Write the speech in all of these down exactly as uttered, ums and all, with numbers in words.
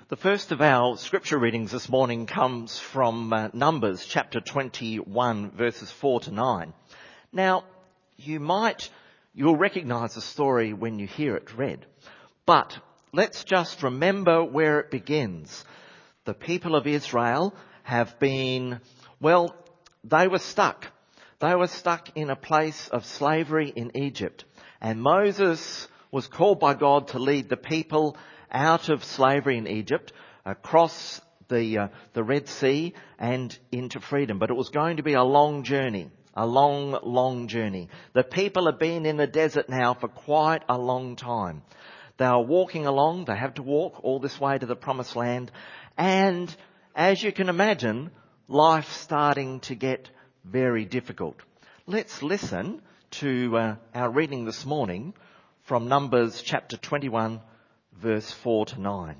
The first of our scripture readings this morning comes from uh, Numbers chapter twenty-one, verses four to nine. Now, you might, you'll recognise the story when you hear it read, but let's just remember where it begins. The people of Israel have been, well, they were stuck. They were stuck in a place of slavery in Egypt, and Moses was called by God to lead the people out of slavery in Egypt, across the uh, the Red Sea and into freedom. But it was going to be a long journey, a long, long journey. The people have been in the desert now for quite a long time. They are walking along, they have to walk all this way to the promised land, and as you can imagine, life's starting to get very difficult. Let's listen to uh, our reading this morning from Numbers chapter twenty-one, verse four to nine.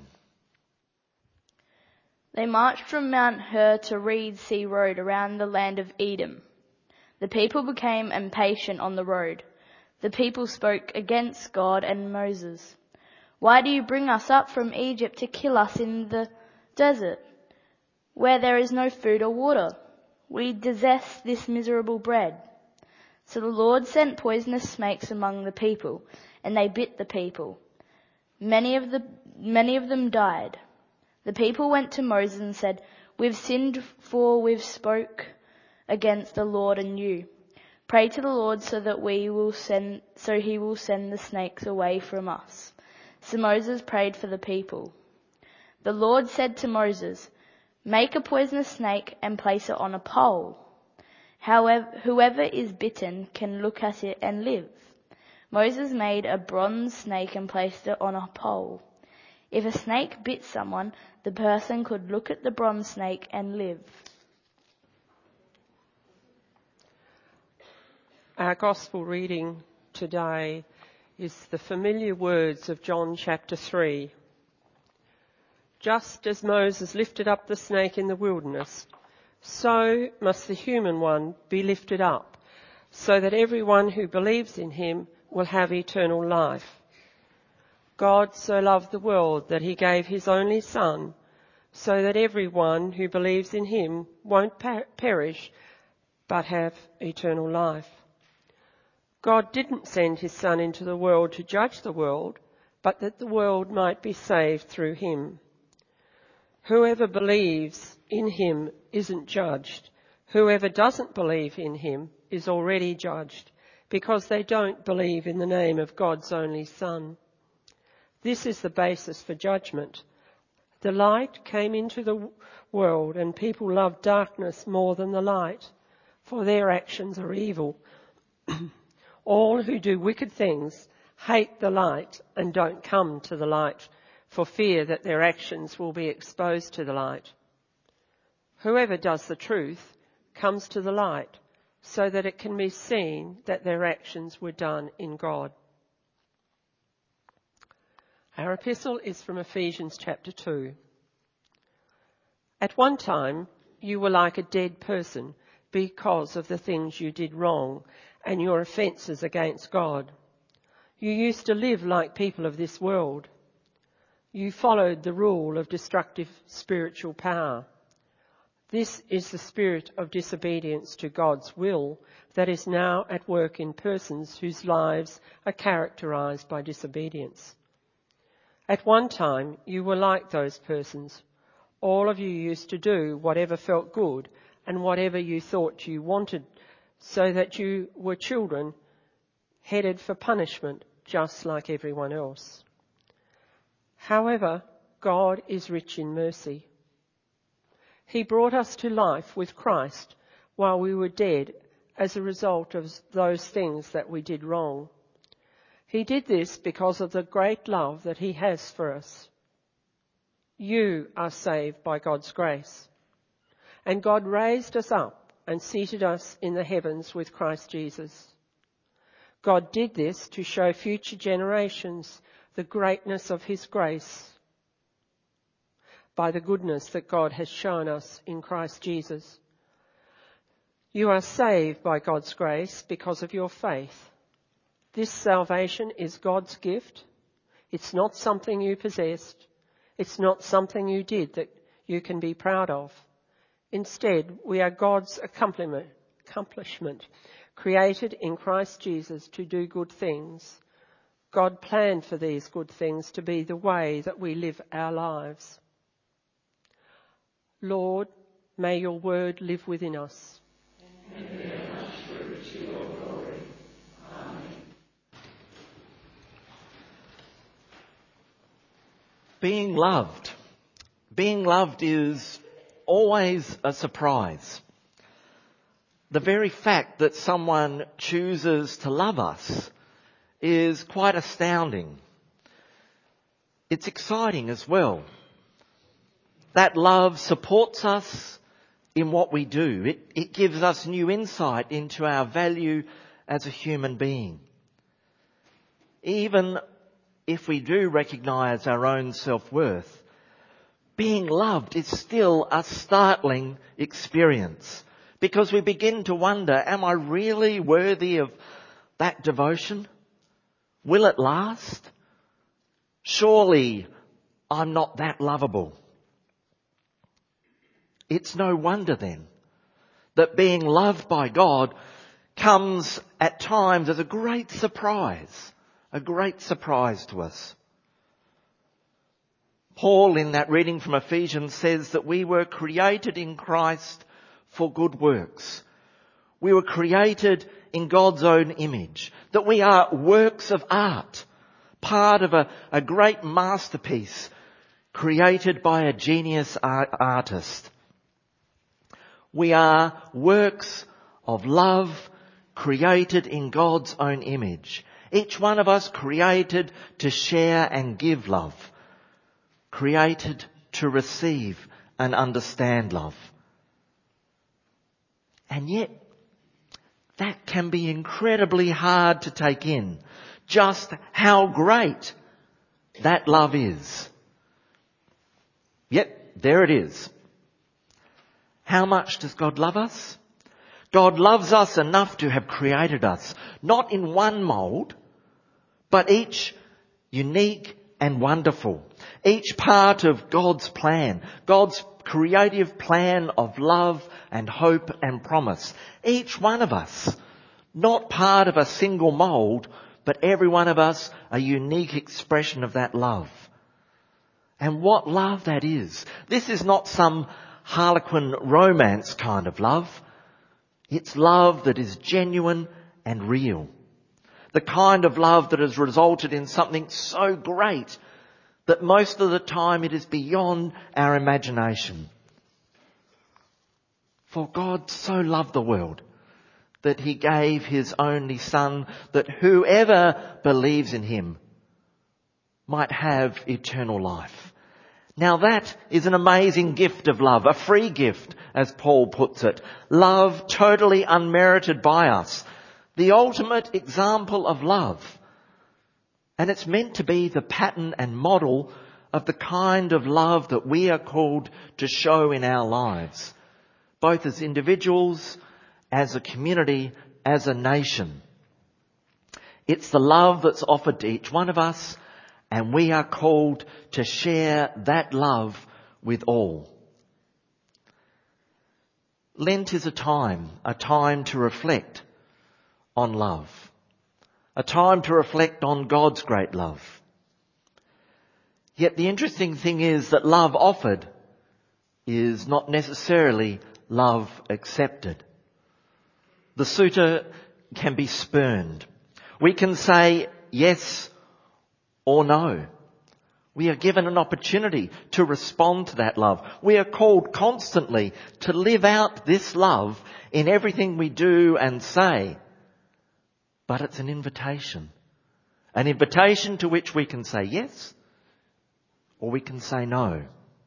They marched from Mount Hur to Reed Sea Road around the land of Edom. The people became impatient on the road. The people spoke against God and Moses. "Why do you bring us up from Egypt to kill us in the desert, where there is no food or water? We detest this miserable bread." So the Lord sent poisonous snakes among the people, and they bit the people. Many of the many of them died. The people went to Moses and said, "We've sinned, for we've spoke against the Lord and you. Pray to the Lord so that we will send so he will send the snakes away from us." So Moses prayed for the people. The Lord said to Moses, "Make a poisonous snake and place it on a pole. However, whoever is bitten can look at it and live." Moses made a bronze snake and placed it on a pole. If a snake bit someone, the person could look at the bronze snake and live. Our gospel reading today is the familiar words of John chapter three. "Just as Moses lifted up the snake in the wilderness, so must the human one be lifted up, so that everyone who believes in him will have eternal life. God so loved the world that he gave his only Son, so that everyone who believes in him won't per- perish, but have eternal life. God didn't send his Son into the world to judge the world, but that the world might be saved through him. Whoever believes in him isn't judged. Whoever doesn't believe in him is already judged, because they don't believe in the name of God's only Son. This is the basis for judgment. The light came into the world, and people loved darkness more than the light, for their actions are evil. All who do wicked things hate the light and don't come to the light, for fear that their actions will be exposed to the light. Whoever does the truth comes to the light, so that it can be seen that their actions were done in God." Our epistle is from Ephesians chapter two. "At one time you were like a dead person because of the things you did wrong and your offences against God. You used to live like people of this world. You followed the rule of destructive spiritual power. This is the spirit of disobedience to God's will that is now at work in persons whose lives are characterised by disobedience. At one time, you were like those persons. All of you used to do whatever felt good and whatever you thought you wanted, so that you were children headed for punishment, just like everyone else. However, God is rich in mercy. He brought us to life with Christ while we were dead as a result of those things that we did wrong. He did this because of the great love that he has for us. You are saved by God's grace. And God raised us up and seated us in the heavens with Christ Jesus. God did this to show future generations the greatness of his grace by the goodness that God has shown us in Christ Jesus. You are saved by God's grace because of your faith. This salvation is God's gift. It's not something you possessed. It's not something you did that you can be proud of. Instead, we are God's accomplishment, accomplishment, created in Christ Jesus to do good things. God planned for these good things to be the way that we live our lives. Lord, may your word live within us. Being loved. Being loved is always a surprise. The very fact that someone chooses to love us is quite astounding. It's exciting as well. That love supports us in what we do. It, it gives us new insight into our value as a human being. Even if we do recognise our own self-worth, being loved is still a startling experience, because we begin to wonder, am I really worthy of that devotion? Will it last? Surely I'm not that lovable. It's no wonder then that being loved by God comes at times as a great surprise, a great surprise to us. Paul, in that reading from Ephesians, says that we were created in Christ for good works. We were created in God's own image, that we are works of art, part of a, a great masterpiece created by a genius art, artist. We are works of love created in God's own image. Each one of us created to share and give love, created to receive and understand love. And yet, that can be incredibly hard to take in, just how great that love is. Yet, there it is. How much does God love us? God loves us enough to have created us, not in one mould, but each unique and wonderful. Each part of God's plan, God's creative plan of love and hope and promise. Each one of us, not part of a single mould, but every one of us a unique expression of that love. And what love that is. This is not some Harlequin romance kind of love. It's love that is genuine and real. The kind of love that has resulted in something so great that most of the time it is beyond our imagination. For God so loved the world that he gave his only Son, that whoever believes in him might have eternal life. Now that is an amazing gift of love, a free gift, as Paul puts it. Love totally unmerited by us. The ultimate example of love. And it's meant to be the pattern and model of the kind of love that we are called to show in our lives, both as individuals, as a community, as a nation. It's the love that's offered to each one of us, and we are called to share that love with all. Lent is a time, a time to reflect on love. A time to reflect on God's great love. Yet the interesting thing is that love offered is not necessarily love accepted. The suitor can be spurned. We can say yes or no. We are given an opportunity to respond to that love. We are called constantly to live out this love in everything we do and say. But it's an invitation. An invitation to which we can say yes or we can say no.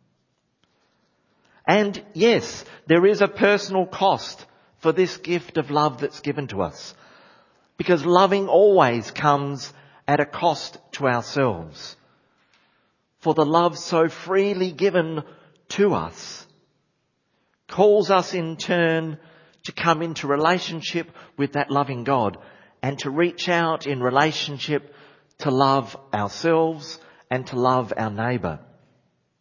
And yes, there is a personal cost for this gift of love that's given to us. Because loving always comes at a cost to ourselves. For the love so freely given to us calls us in turn to come into relationship with that loving God and to reach out in relationship to love ourselves and to love our neighbour.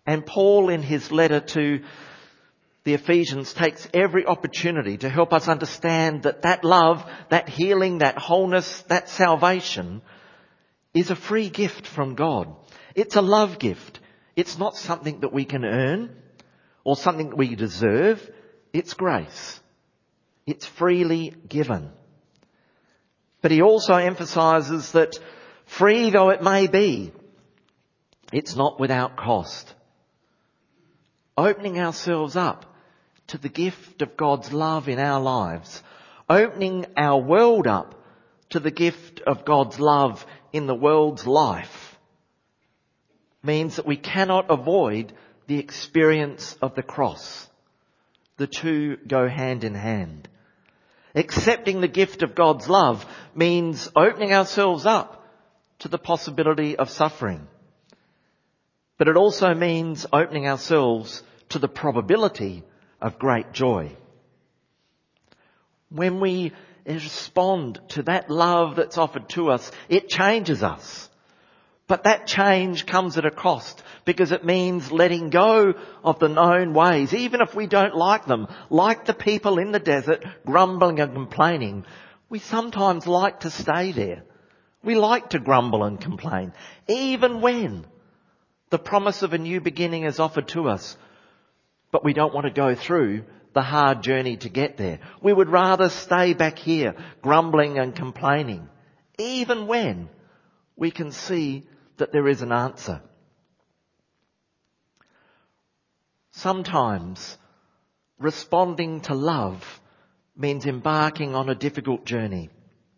And Paul, in his letter to the Ephesians, takes every opportunity to help us understand that that love, that healing, that wholeness, that salvation is a free gift from God. It's a love gift. It's not something that we can earn or something that we deserve. It's grace. It's freely given. But he also emphasises that free though it may be, it's not without cost. Opening ourselves up to the gift of God's love in our lives, opening our world up to the gift of God's love in the world's life, means that we cannot avoid the experience of the cross. The two go hand in hand. Accepting the gift of God's love means opening ourselves up to the possibility of suffering. But it also means opening ourselves to the probability of great joy. When we respond to that love that's offered to us, it changes us. But that change comes at a cost, because it means letting go of the known ways, even if we don't like them. Like the people in the desert, grumbling and complaining, we sometimes like to stay there. We like to grumble and complain, even when the promise of a new beginning is offered to us. But we don't want to go through the hard journey to get there. We would rather stay back here, grumbling and complaining, even when we can see that there is an answer. Sometimes responding to love means embarking on a difficult journey.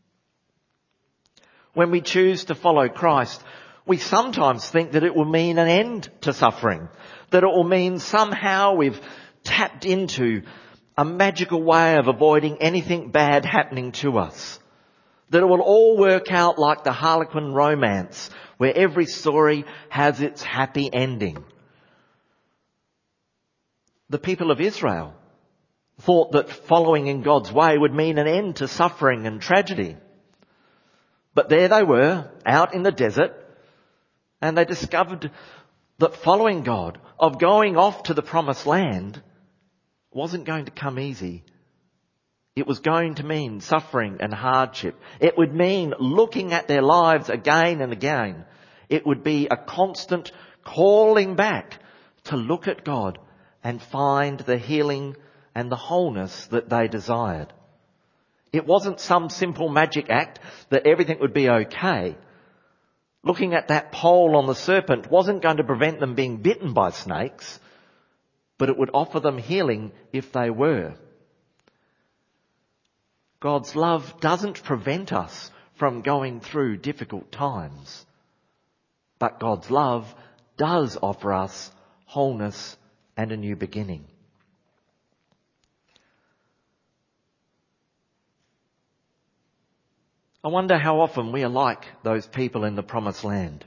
When we choose to follow Christ, we sometimes think that it will mean an end to suffering, that it will mean somehow we've tapped into a magical way of avoiding anything bad happening to us, that it will all work out like the Harlequin romance, where every story has its happy ending. The people of Israel thought that following in God's way would mean an end to suffering and tragedy. But there they were, out in the desert, and they discovered that following God, of going off to the promised land, wasn't going to come easy. It was going to mean suffering and hardship. It would mean looking at their lives again and again. It would be a constant calling back to look at God and find the healing and the wholeness that they desired. It wasn't some simple magic act that everything would be okay. Looking at that pole on the serpent wasn't going to prevent them being bitten by snakes, but it would offer them healing if they were. God's love doesn't prevent us from going through difficult times, but God's love does offer us wholeness and a new beginning. I wonder how often we are like those people in the promised land.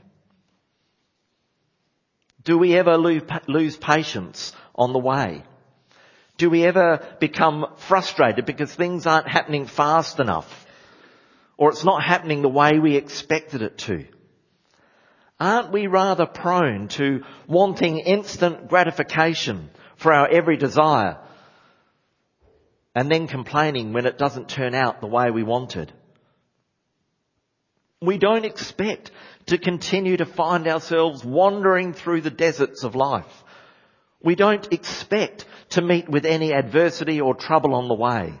Do we ever lose patience on the way? Do we ever become frustrated because things aren't happening fast enough, or it's not happening the way we expected it to? Aren't we rather prone to wanting instant gratification for our every desire and then complaining when it doesn't turn out the way we wanted? We don't expect to continue to find ourselves wandering through the deserts of life. We don't expect to meet with any adversity or trouble on the way.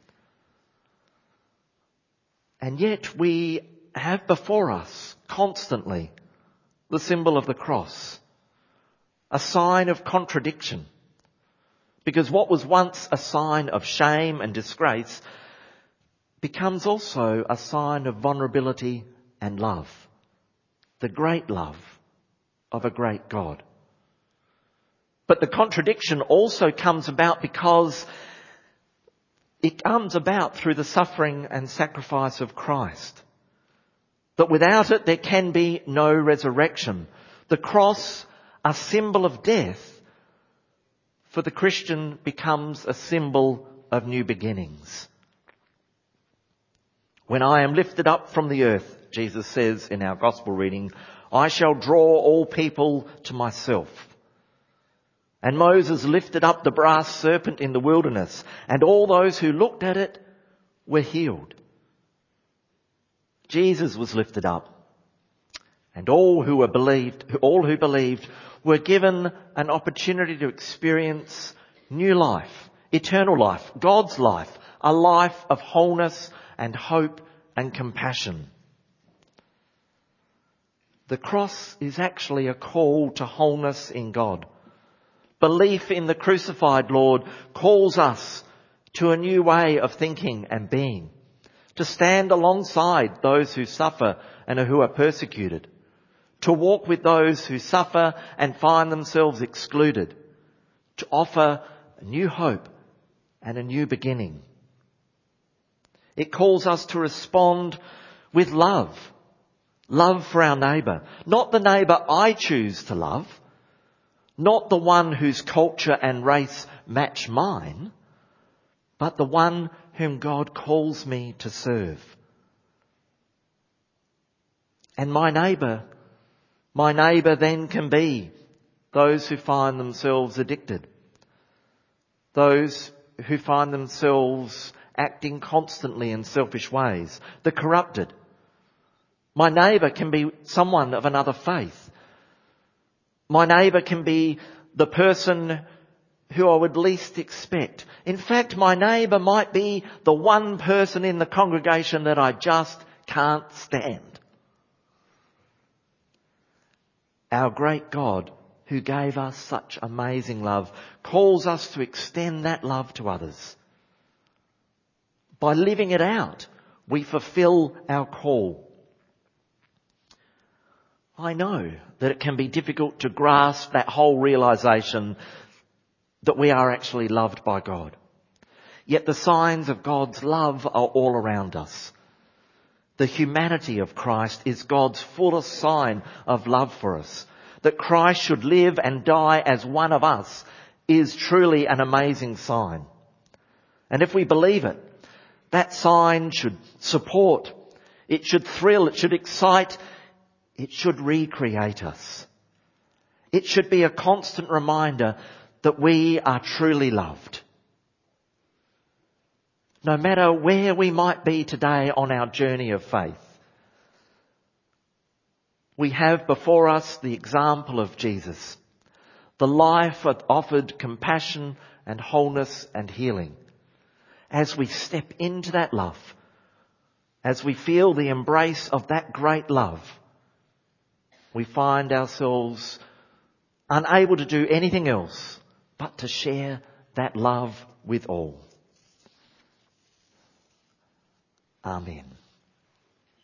And yet we have before us constantly the symbol of the cross, a sign of contradiction. Because what was once a sign of shame and disgrace becomes also a sign of vulnerability and love, the great love of a great God. But the contradiction also comes about because it comes about through the suffering and sacrifice of Christ. That without it there can be no resurrection. The cross, a symbol of death, for the Christian becomes a symbol of new beginnings. When I am lifted up from the earth, Jesus says in our gospel reading, I shall draw all people to myself. And Moses lifted up the brass serpent in the wilderness, and all those who looked at it were healed. Jesus was lifted up, and all who were believed, all who believed were given an opportunity to experience new life, eternal life, God's life, a life of wholeness and hope and compassion. The cross is actually a call to wholeness in God. Belief in the crucified Lord calls us to a new way of thinking and being, to stand alongside those who suffer and who are persecuted, to walk with those who suffer and find themselves excluded, to offer a new hope and a new beginning. It calls us to respond with love, love for our neighbour, not the neighbour I choose to love, not the one whose culture and race match mine, but the one whom God calls me to serve. And my neighbour, my neighbour then can be those who find themselves addicted, those who find themselves acting constantly in selfish ways, the corrupted. My neighbour can be someone of another faith. My neighbour can be the person who I would least expect. In fact, my neighbour might be the one person in the congregation that I just can't stand. Our great God, who gave us such amazing love, calls us to extend that love to others. By living it out, we fulfill our call. I know that it can be difficult to grasp that whole realisation that we are actually loved by God. Yet the signs of God's love are all around us. The humanity of Christ is God's fullest sign of love for us. That Christ should live and die as one of us is truly an amazing sign. And if we believe it, that sign should support, it should thrill, it should excite, it should recreate us. It should be a constant reminder that we are truly loved. No matter where we might be today on our journey of faith, we have before us the example of Jesus, the life that offered compassion and wholeness and healing. As we step into that love, as we feel the embrace of that great love, we find ourselves unable to do anything else but to share that love with all. Amen.